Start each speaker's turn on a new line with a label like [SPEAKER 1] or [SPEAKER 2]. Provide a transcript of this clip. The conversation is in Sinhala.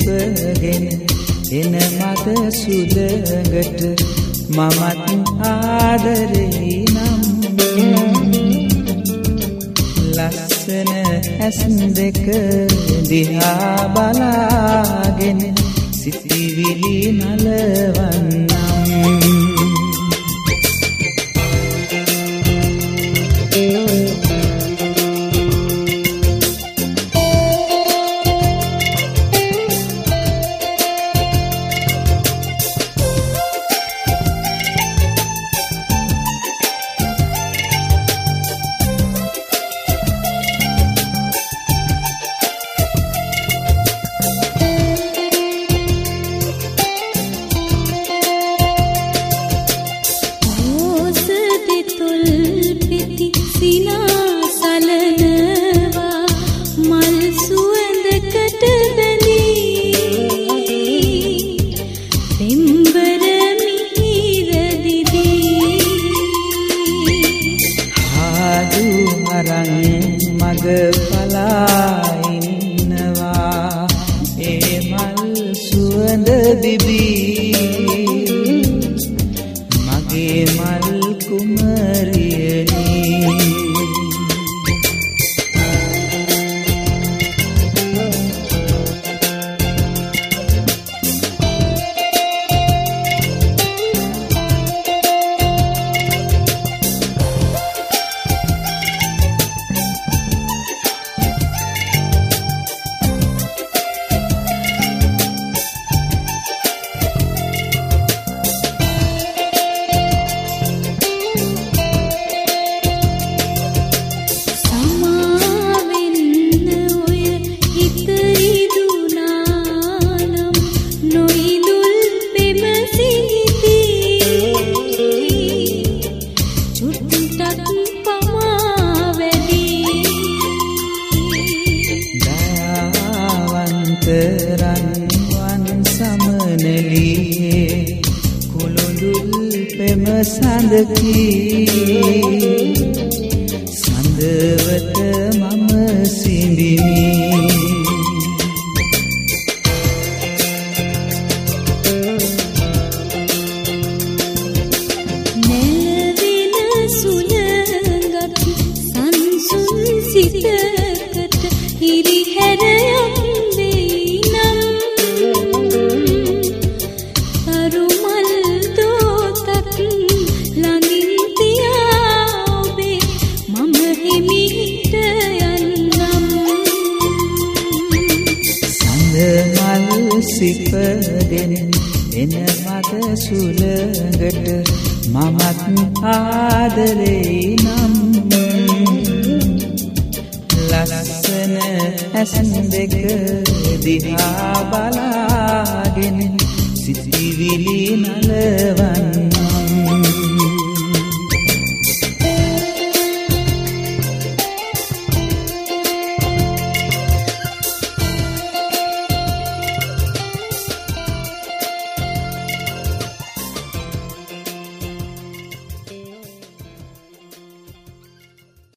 [SPEAKER 1] සිපගෙන එන මද සුළඟට මමත් ආදරේ නම් ලස්සන ඇස් දෙක දිහා බලාගෙන සිතිවිලි නලවන්නම් මග පලාඉන්නවා ඒ මල් සුවඳ දිබී මගේ මල් කුමරියනී රන්වන් සමනලියේ කුළුඳුල් පෙම සඳකී සඳවත මම සිඳිමි
[SPEAKER 2] නැලවෙන සුළඟත් සංසුන් සිතකට හිරිහැරයක් සිපගෙන එන මද සුළඟට මමත් ආදරේ නම් ලස්සන ඇස් දෙක දිහා බලාගෙන සිතිවිලි නලවන